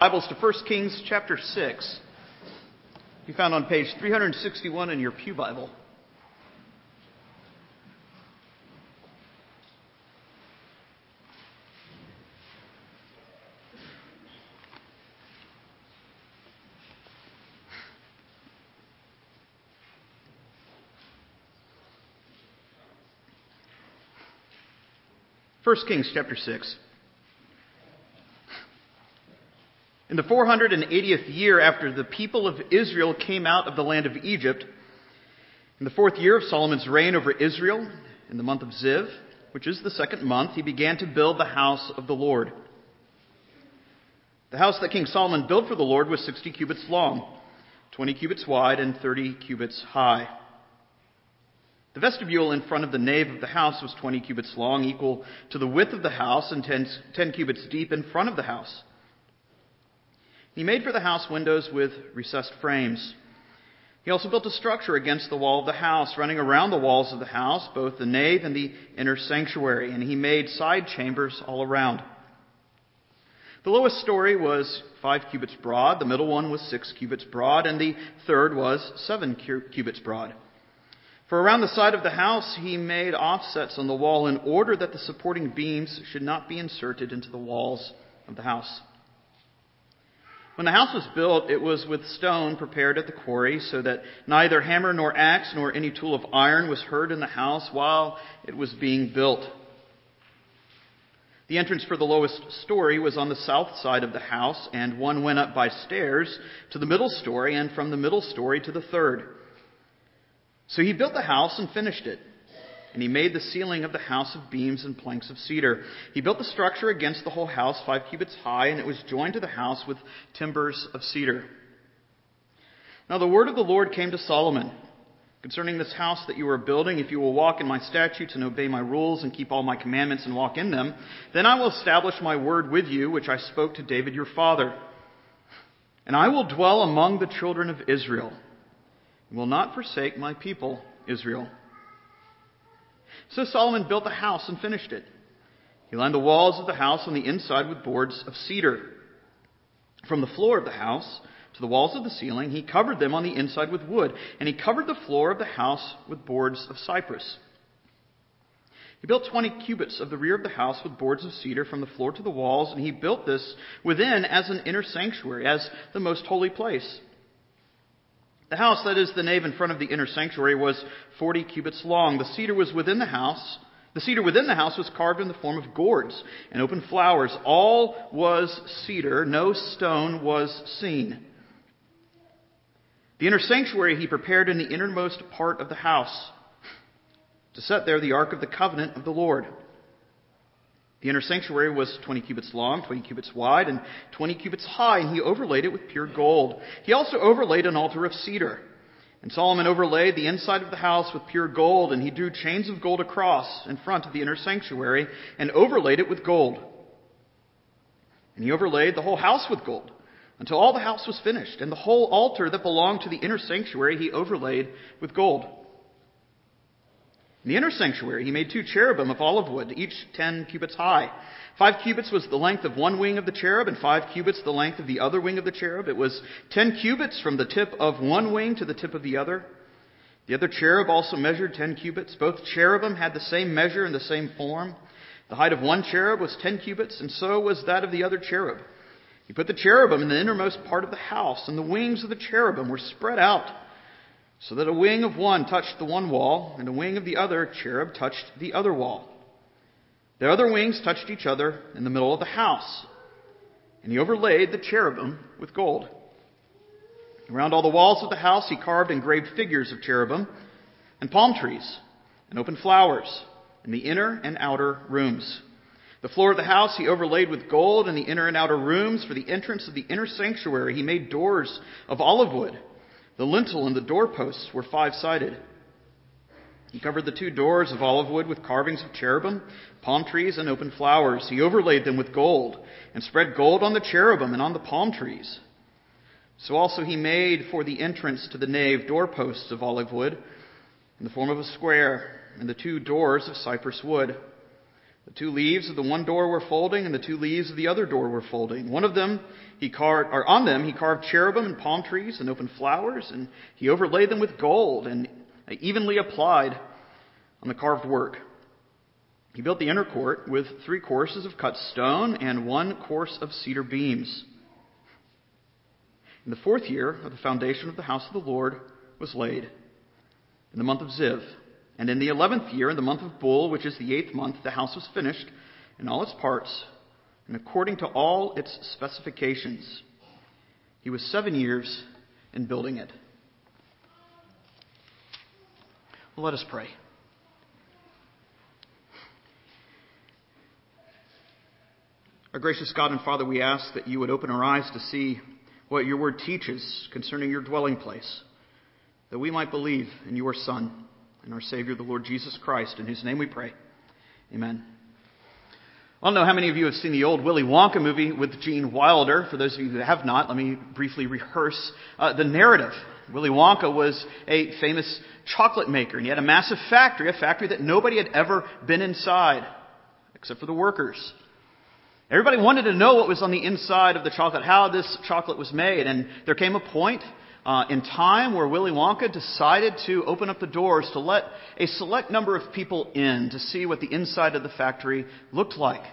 Bibles to 1 Kings chapter 6. You found on page 361 in your pew Bible. First Kings chapter 6. In the 480th year after the people of Israel came out of the land of Egypt, in the fourth year of Solomon's reign over Israel, in the month of Ziv, which is the second month, he began to build the house of the Lord. The house that King Solomon built for the Lord was 60 cubits long, 20 cubits wide, and 30 cubits high. The vestibule in front of the nave of the house was 20 cubits long, equal to the width of the house, and 10 cubits deep in front of the house. He made for the house windows with recessed frames. He also built a structure against the wall of the house, running around the walls of the house, both the nave and the inner sanctuary, and he made side chambers all around. The lowest story was 5 cubits broad, the middle one was 6 cubits broad, and the third was 7 cubits broad. For around the side of the house he made offsets on the wall in order that the supporting beams should not be inserted into the walls of the house. When the house was built, it was with stone prepared at the quarry, so that neither hammer nor axe nor any tool of iron was heard in the house while it was being built. The entrance for the lowest story was on the south side of the house, and one went up by stairs to the middle story, and from the middle story to the third. So he built the house and finished it. And he made the ceiling of the house of beams and planks of cedar. He built the structure against the whole house, 5 cubits high, and it was joined to the house with timbers of cedar. Now the word of the Lord came to Solomon concerning this house that you are building. If you will walk in my statutes and obey my rules and keep all my commandments and walk in them, then I will establish my word with you, which I spoke to David your father. And I will dwell among the children of Israel and will not forsake my people Israel. So Solomon built the house and finished it. He lined the walls of the house on the inside with boards of cedar. From the floor of the house to the walls of the ceiling, he covered them on the inside with wood, and he covered the floor of the house with boards of cypress. He built 20 cubits of the rear of the house with boards of cedar from the floor to the walls, and he built this within as an inner sanctuary, as the most holy place. The house, that is the nave in front of the inner sanctuary, was 40 cubits long. The cedar within the house was carved in the form of gourds and open flowers. All was cedar. No stone was seen. The inner sanctuary he prepared in the innermost part of the house to set there the ark of the covenant of the Lord. The inner sanctuary was 20 cubits long, 20 cubits wide, and 20 cubits high, and he overlaid it with pure gold. He also overlaid an altar of cedar. And Solomon overlaid the inside of the house with pure gold, and he drew chains of gold across in front of the inner sanctuary and overlaid it with gold. And he overlaid the whole house with gold until all the house was finished, and the whole altar that belonged to the inner sanctuary he overlaid with gold. In the inner sanctuary, he made 2 cherubim of olive wood, each 10 cubits high. 5 cubits was the length of one wing of the cherub, and 5 cubits the length of the other wing of the cherub. It was 10 cubits from the tip of one wing to the tip of the other. The other cherub also measured 10 cubits. Both cherubim had the same measure and the same form. The height of one cherub was 10 cubits, and so was that of the other cherub. He put the cherubim in the innermost part of the house, and the wings of the cherubim were spread out, so that a wing of one touched the one wall, and a wing of the other cherub touched the other wall. The other wings touched each other in the middle of the house. And he overlaid the cherubim with gold. Around all the walls of the house he carved engraved figures of cherubim and palm trees and open flowers in the inner and outer rooms. The floor of the house he overlaid with gold, and the inner and outer rooms for the entrance of the inner sanctuary he made doors of olive wood. The lintel and the doorposts were 5-sided. He covered the 2 doors of olive wood with carvings of cherubim, palm trees, and open flowers. He overlaid them with gold and spread gold on the cherubim and on the palm trees. So also he made for the entrance to the nave doorposts of olive wood in the form of a square, and the 2 doors of cypress wood. The 2 leaves of the one door were folding, and the 2 leaves of the other door were folding. On them he carved cherubim and palm trees and open flowers, and he overlaid them with gold and evenly applied on the carved work. He built the inner court with 3 courses of cut stone and 1 course of cedar beams. In the 4th year of the foundation of the house of the Lord was laid, in the month of Ziv. And in the 11th year, in the month of Bul, which is the 8th month, the house was finished in all its parts, and according to all its specifications. He was 7 years in building it. Well, let us pray. Our gracious God and Father, we ask that you would open our eyes to see what your word teaches concerning your dwelling place, that we might believe in your Son and our Savior, the Lord Jesus Christ, in whose name we pray. Amen. I don't know how many of you have seen the old Willy Wonka movie with Gene Wilder. For those of you who have not, let me briefly rehearse the narrative. Willy Wonka was a famous chocolate maker, and he had a massive factory, a factory that nobody had ever been inside, except for the workers. Everybody wanted to know what was on the inside of the chocolate, how this chocolate was made. And there came a point in time where Willy Wonka decided to open up the doors to let a select number of people in to see what the inside of the factory looked like.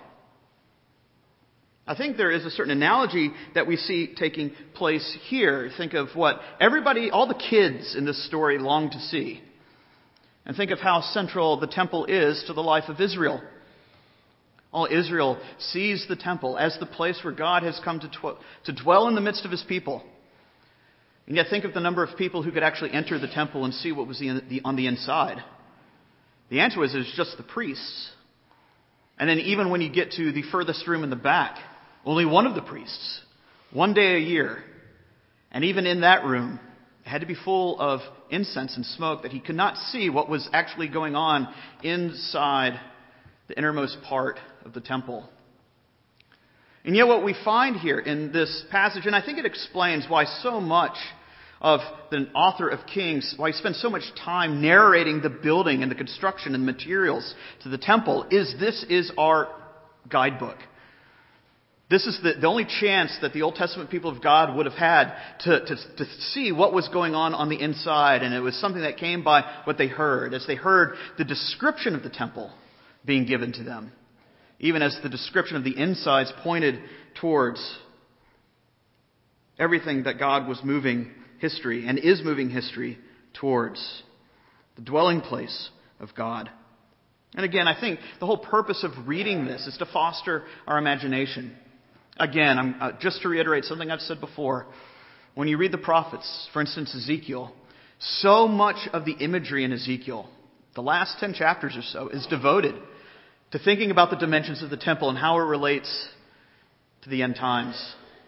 I think there is a certain analogy that we see taking place here. Think of what everybody, all the kids in this story long to see. And think of how central the temple is to the life of Israel. All Israel sees the temple as the place where God has come to dwell in the midst of his people. And yet think of the number of people who could actually enter the temple and see what was on the inside. The answer was it was just the priests. And then even when you get to the furthest room in the back, only one of the priests, one day a year. And even in that room, it had to be full of incense and smoke that he could not see what was actually going on inside the innermost part of the temple. And yet what we find here in this passage, and I think it explains why so much of the author of Kings, why he spends so much time narrating the building and the construction and the materials to the temple, is this is our guidebook. This is the only chance that the Old Testament people of God would have had to see what was going on the inside. And it was something that came by what they heard, as they heard the description of the temple being given to them, even as the description of the insides pointed towards everything that God was moving history and is moving history towards, the dwelling place of God. And again, I think the whole purpose of reading this is to foster our imagination. Again, just to reiterate something I've said before, when you read the prophets, for instance Ezekiel, so much of the imagery in Ezekiel, the last 10 chapters or so, is devoted to thinking about the dimensions of the temple and how it relates to the end times,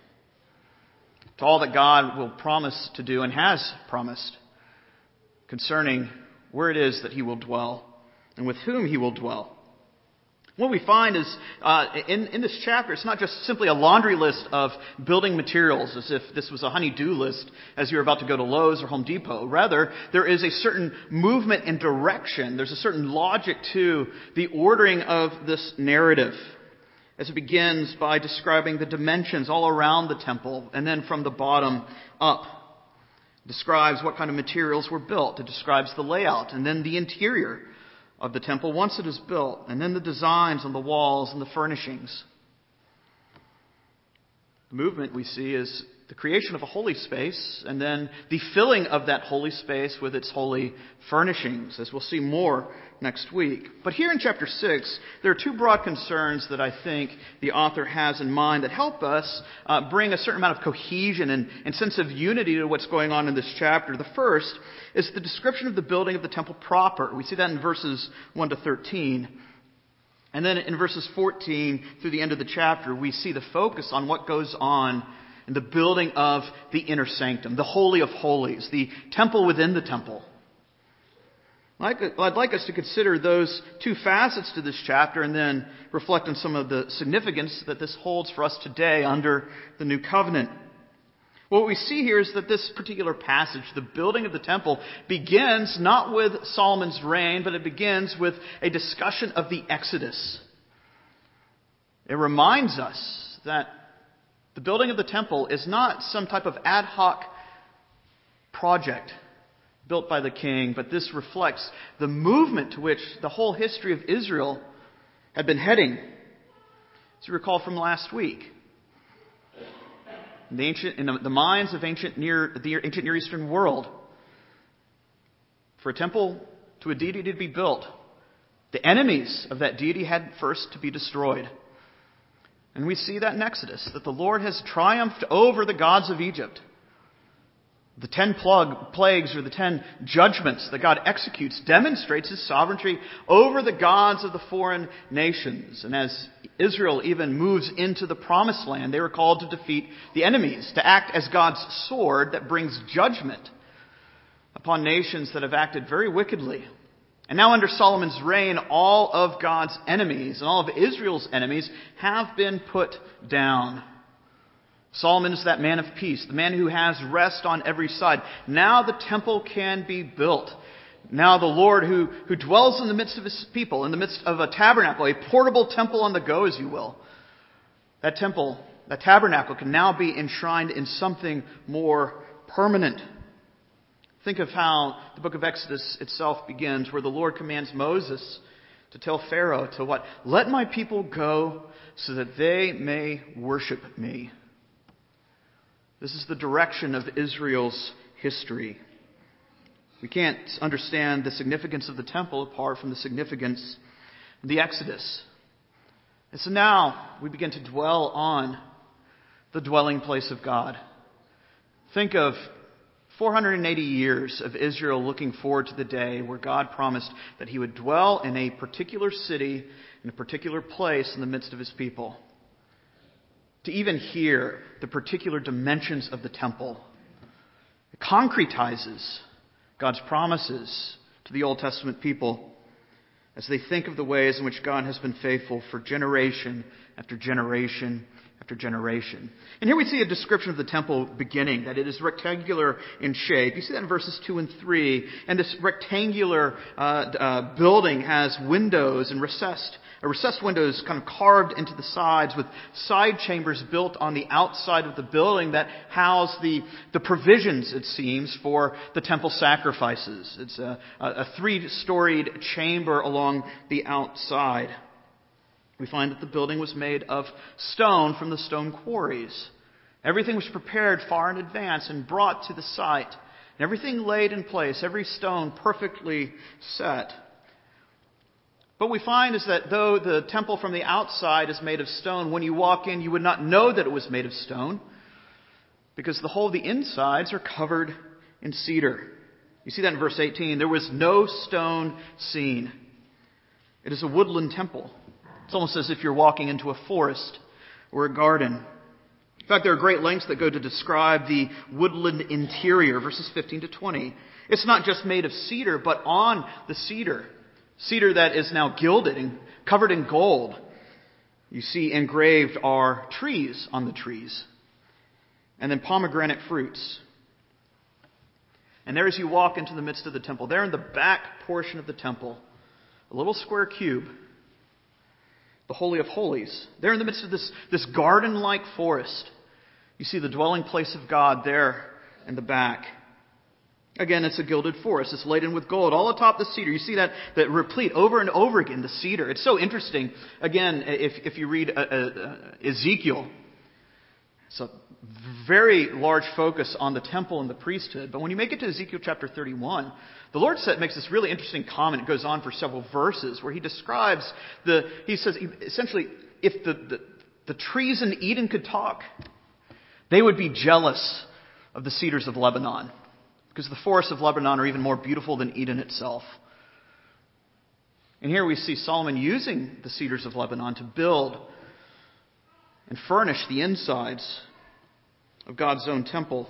to all that God will promise to do and has promised concerning where it is that he will dwell and with whom he will dwell. What we find is, in this chapter, it's not just simply a laundry list of building materials, as if this was a honey-do list as you're about to go to Lowe's or Home Depot. Rather, there is a certain movement and direction. There's a certain logic to the ordering of this narrative, as it begins by describing the dimensions all around the temple, and then from the bottom up, describes what kind of materials were built. It describes the layout, and then the interior of the temple once it is built, and then the designs on the walls and the furnishings. The movement we see is the creation of a holy space, and then the filling of that holy space with its holy furnishings, as we'll see more next week. But here in chapter 6, there are two broad concerns that I think the author has in mind that help us bring a certain amount of cohesion and sense of unity to what's going on in this chapter. The first is the description of the building of the temple proper. We see that in verses 1 to 13. And then in verses 14 through the end of the chapter, we see the focus on what goes on in the building of the inner sanctum, the Holy of Holies, the temple within the temple. I'd like us to consider those two facets to this chapter and then reflect on some of the significance that this holds for us today under the new covenant. What we see here is that this particular passage, the building of the temple, begins not with Solomon's reign, but it begins with a discussion of the Exodus. It reminds us that the building of the temple is not some type of ad hoc project built by the king, but this reflects the movement to which the whole history of Israel had been heading. As you recall from last week, in the minds of the ancient Near Eastern world, for a temple to a deity to be built, the enemies of that deity had first to be destroyed. And we see that in Exodus, that the Lord has triumphed over the gods of Egypt. The 10 plagues, or the 10 judgments that God executes, demonstrates His sovereignty over the gods of the foreign nations. And as Israel even moves into the promised land, they were called to defeat the enemies, to act as God's sword that brings judgment upon nations that have acted very wickedly. And now under Solomon's reign, all of God's enemies and all of Israel's enemies have been put down. Solomon is that man of peace, the man who has rest on every side. Now the temple can be built. Now the Lord who dwells in the midst of His people, in the midst of a tabernacle, a portable temple on the go, as you will. That temple, that tabernacle can now be enshrined in something more permanent. Think of how the book of Exodus itself begins, where the Lord commands Moses to tell Pharaoh to what? Let my people go so that they may worship me. This is the direction of Israel's history. We can't understand the significance of the temple apart from the significance of the Exodus. And so now we begin to dwell on the dwelling place of God. Think of 480 years of Israel looking forward to the day where God promised that He would dwell in a particular city, in a particular place in the midst of His people. To even hear the particular dimensions of the temple, it concretizes God's promises to the Old Testament people as they think of the ways in which God has been faithful for generation after generation after generation. And here we see a description of the temple beginning, that it is rectangular in shape. You see that in verses 2 and 3. And this rectangular building has windows and recessed windows kind of carved into the sides, with side chambers built on the outside of the building that house the provisions, it seems, for the temple sacrifices. It's a 3-storied chamber along the outside. We find that the building was made of stone from the stone quarries. Everything was prepared far in advance and brought to the site. And everything laid in place, every stone perfectly set. What we find is that though the temple from the outside is made of stone, when you walk in, you would not know that it was made of stone, because the whole of the insides are covered in cedar. You see that in verse 18. There was no stone seen. It is a woodland temple. It's almost as if you're walking into a forest or a garden. In fact, there are great lengths that go to describe the woodland interior, verses 15 to 20. It's not just made of cedar, but on the cedar that is now gilded and covered in gold, you see engraved are trees on the trees, and then pomegranate fruits. And there, as you walk into the midst of the temple, there in the back portion of the temple, a little square cube, the Holy of Holies. There in the midst of this garden-like forest, you see the dwelling place of God there in the back. Again, it's a gilded forest. It's laden with gold all atop the cedar. You see that replete over and over again, the cedar. It's so interesting. Again, if you read Ezekiel, it's a very large focus on the temple and the priesthood. But when you make it to Ezekiel chapter 31, the Lord makes this really interesting comment. It goes on for several verses where He describes He says, essentially, if the trees in Eden could talk, they would be jealous of the cedars of Lebanon, because the forests of Lebanon are even more beautiful than Eden itself. And here we see Solomon using the cedars of Lebanon to build and furnish the insides of God's own temple.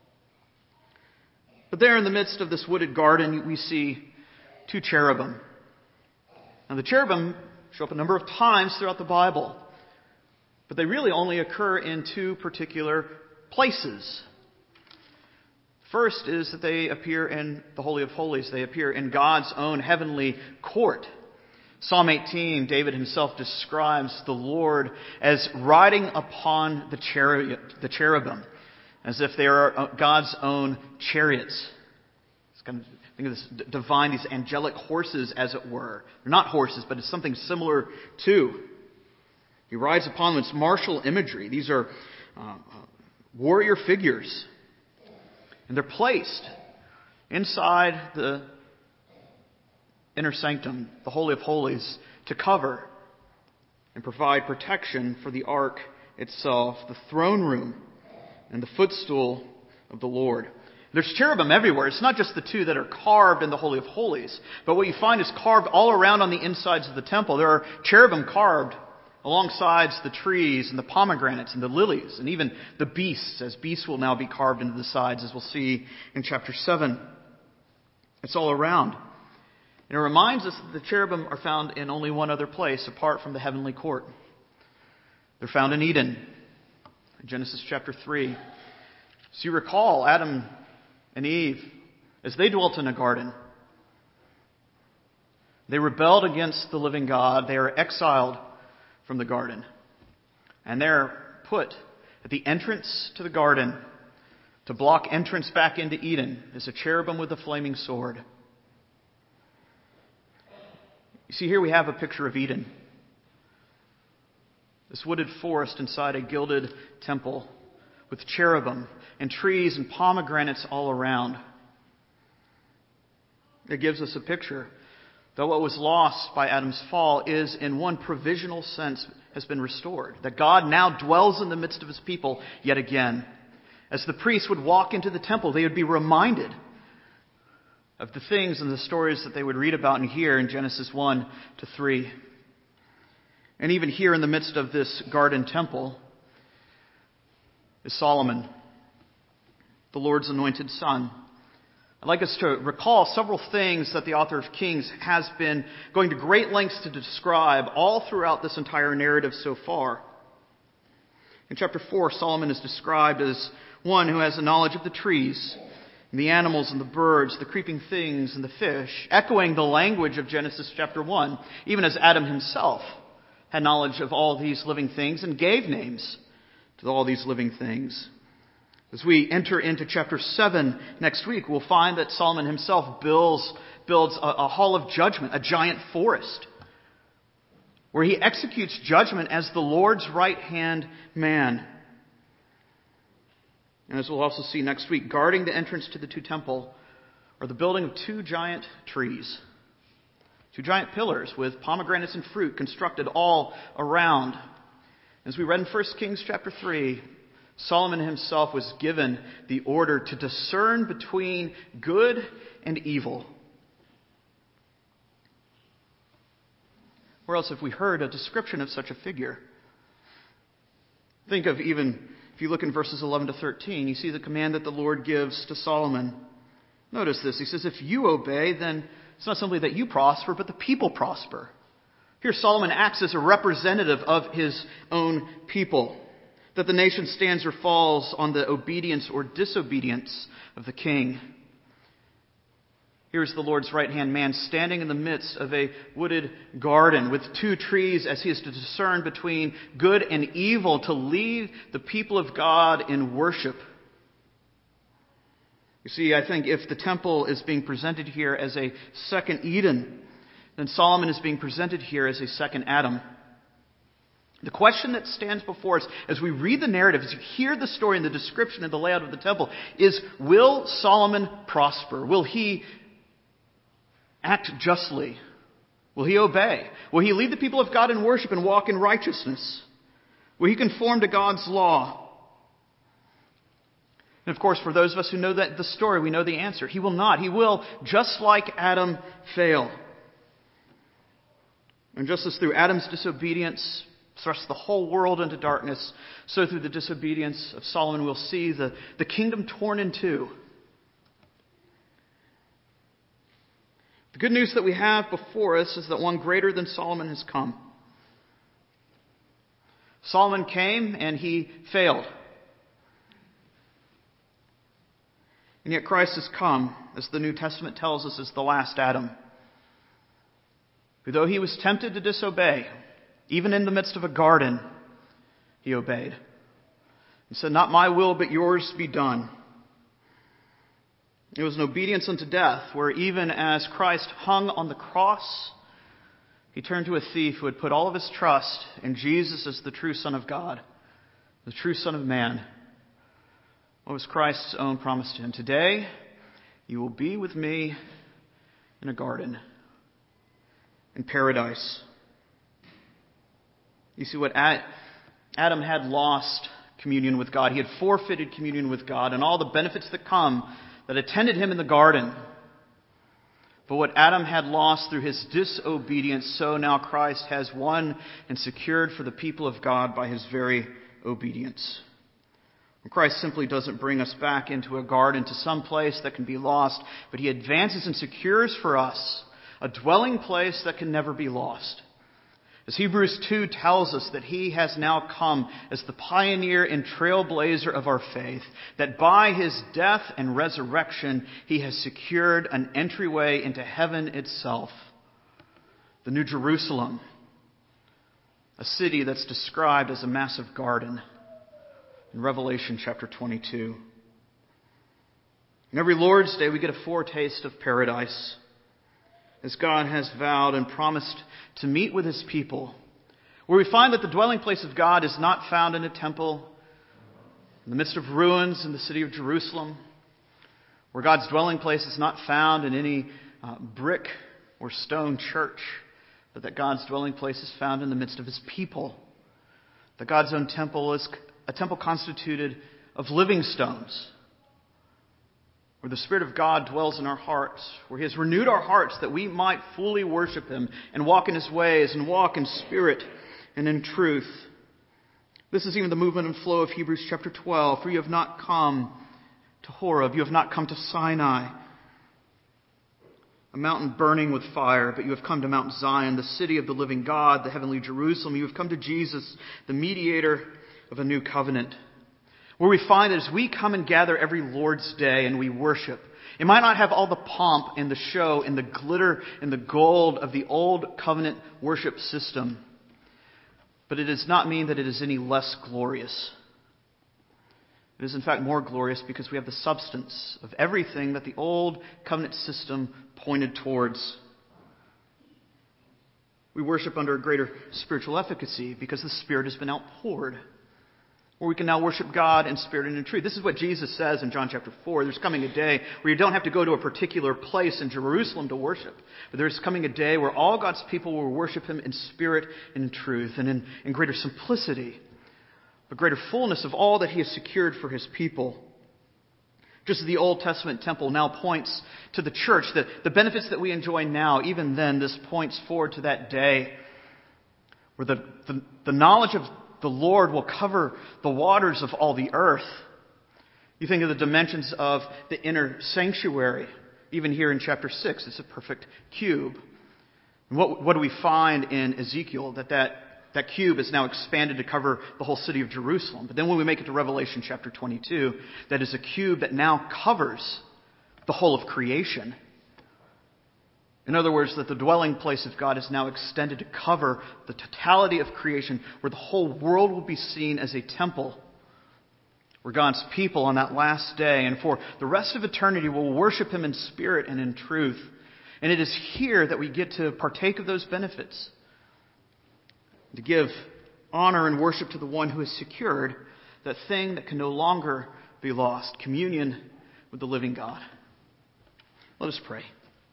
But there in the midst of this wooded garden, we see 2 cherubim. Now the cherubim show up a number of times throughout the Bible, but they really only occur in 2 particular places. First is that they appear in the Holy of Holies. They appear in God's own heavenly court. Psalm 18, David himself describes the Lord as riding upon the cherubim, as if they are God's own chariots. It's kind of, think of this divine, these angelic horses, as it were. They're not horses, but it's something similar to. He rides upon them. It's martial imagery. These are warrior figures. And they're placed inside the inner sanctum, the Holy of Holies, to cover and provide protection for the ark itself, the throne room, and the footstool of the Lord. There's cherubim everywhere. It's not just the two that are carved in the Holy of Holies, but what you find is carved all around on the insides of the temple. There are cherubim carved alongside the trees and the pomegranates and the lilies and even the beasts, as beasts will now be carved into the sides, as we'll see in chapter 7. It's all around. And it reminds us that the cherubim are found in only one other place apart from the heavenly court. They're found in Eden, in Genesis chapter 3. So you recall Adam and Eve, as they dwelt in a garden, they rebelled against the living God. They are exiled from the garden. And they're put at the entrance to the garden to block entrance back into Eden is a cherubim with a flaming sword. You see, here we have a picture of Eden. This wooded forest inside a gilded temple with cherubim and trees and pomegranates all around. It gives us a picture that what was lost by Adam's fall is, in one provisional sense, has been restored. That God now dwells in the midst of his people yet again. As the priests would walk into the temple, they would be reminded of the things and the stories that they would read about and hear in Genesis 1 to 3. And even here in the midst of this garden temple is Solomon, the Lord's anointed son. I'd like us to recall several things that the author of Kings has been going to great lengths to describe all throughout this entire narrative so far. In chapter 4, Solomon is described as one who has a knowledge of the trees, and the animals and the birds, the creeping things and the fish, echoing the language of Genesis chapter 1, even as Adam himself had knowledge of all these living things and gave names to all these living things. As we enter into chapter 7 next week, we'll find that Solomon himself builds a hall of judgment, a giant forest, where he executes judgment as the Lord's right-hand man. And as we'll also see next week, guarding the entrance to the two temple are the building of two giant trees, two giant pillars with pomegranates and fruit constructed all around. As we read in 1 Kings chapter 3, Solomon himself was given the order to discern between good and evil. Where else have we heard a description of such a figure? Think of even, if you look in verses 11 to 13, you see the command that the Lord gives to Solomon. Notice this. He says, if you obey, then it's not simply that you prosper, but the people prosper. Here Solomon acts as a representative of his own people. That the nation stands or falls on the obedience or disobedience of the king. Here's the Lord's right-hand man standing in the midst of a wooded garden with two trees as he is to discern between good and evil to lead the people of God in worship. You see, I think if the temple is being presented here as a second Eden, then Solomon is being presented here as a second Adam. The question that stands before us as we read the narrative, as you hear the story and the description and the layout of the temple, is will Solomon prosper? Will he act justly? Will he obey? Will he lead the people of God in worship and walk in righteousness? Will he conform to God's law? And of course, for those of us who know that the story, we know the answer. He will not. He will, just like Adam, fail. And just as through Adam's disobedience thrust the whole world into darkness, so through the disobedience of Solomon we'll see the kingdom torn in two. The good news that we have before us is that one greater than Solomon has come. Solomon came and he failed. And yet Christ has come, as the New Testament tells us, as the last Adam, who, though he was tempted to disobey, even in the midst of a garden, he obeyed. He said, "Not my will, but yours be done." It was an obedience unto death, where even as Christ hung on the cross, he turned to a thief who had put all of his trust in Jesus as the true Son of God, the true Son of Man. What was Christ's own promise to him? "Today you will be with me in a garden, in paradise." You see, what Adam had lost communion with God. He had forfeited communion with God and all the benefits that attended him in the garden. But what Adam had lost through his disobedience, so now Christ has won and secured for the people of God by his very obedience. Christ simply doesn't bring us back into a garden, to some place that can be lost, but he advances and secures for us a dwelling place that can never be lost. As Hebrews 2 tells us, that he has now come as the pioneer and trailblazer of our faith, that by his death and resurrection, he has secured an entryway into heaven itself, the New Jerusalem, a city that's described as a massive garden in Revelation chapter 22. And every Lord's Day, we get a foretaste of paradise, as God has vowed and promised to meet with his people, where we find that the dwelling place of God is not found in a temple in the midst of ruins in the city of Jerusalem, where God's dwelling place is not found in any brick or stone church, but that God's dwelling place is found in the midst of his people, that God's own temple is a temple constituted of living stones, where the Spirit of God dwells in our hearts, where he has renewed our hearts that we might fully worship him and walk in his ways and walk in spirit and in truth. This is even the movement and flow of Hebrews chapter 12. "For you have not come to Horeb, you have not come to Sinai, a mountain burning with fire, but you have come to Mount Zion, the city of the living God, the heavenly Jerusalem. You have come to Jesus, the mediator of a new covenant." Where we find that as we come and gather every Lord's Day and we worship, it might not have all the pomp and the show and the glitter and the gold of the old covenant worship system, but it does not mean that it is any less glorious. It is in fact more glorious because we have the substance of everything that the old covenant system pointed towards. We worship under a greater spiritual efficacy because the Spirit has been outpoured, where we can now worship God in spirit and in truth. This is what Jesus says in John chapter 4. There's coming a day where you don't have to go to a particular place in Jerusalem to worship, but there's coming a day where all God's people will worship him in spirit and in truth, and in greater simplicity, a greater fullness of all that he has secured for his people. Just as the Old Testament temple now points to the church, the benefits that we enjoy now, even then, this points forward to that day where the knowledge of the Lord will cover the waters of all the earth. You think of the dimensions of the inner sanctuary. Even here in chapter 6, it's a perfect cube. And what do we find in Ezekiel? That cube is now expanded to cover the whole city of Jerusalem. But then when we make it to Revelation chapter 22, that is a cube that now covers the whole of creation. In other words, that the dwelling place of God is now extended to cover the totality of creation, where the whole world will be seen as a temple, where God's people on that last day and for the rest of eternity will worship him in spirit and in truth. And it is here that we get to partake of those benefits, to give honor and worship to the one who has secured that thing that can no longer be lost, communion with the living God. Let us pray.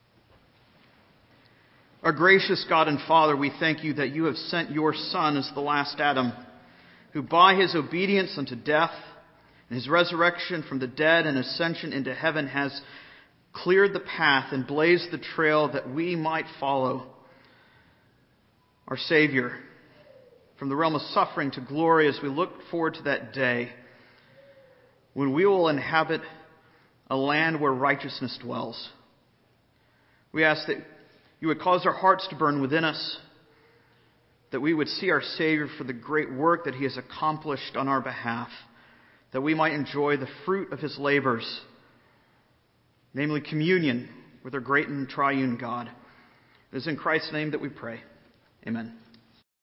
Our gracious God and Father, we thank you that you have sent your Son as the last Adam, who by his obedience unto death and his resurrection from the dead and ascension into heaven has cleared the path and blazed the trail that we might follow. Our Savior, from the realm of suffering to glory, as we look forward to that day when we will inhabit a land where righteousness dwells. We ask that you would cause our hearts to burn within us, that we would see our Savior for the great work that he has accomplished on our behalf, that we might enjoy the fruit of his labors, namely communion with our great and triune God. It is in Christ's name that we pray. Amen.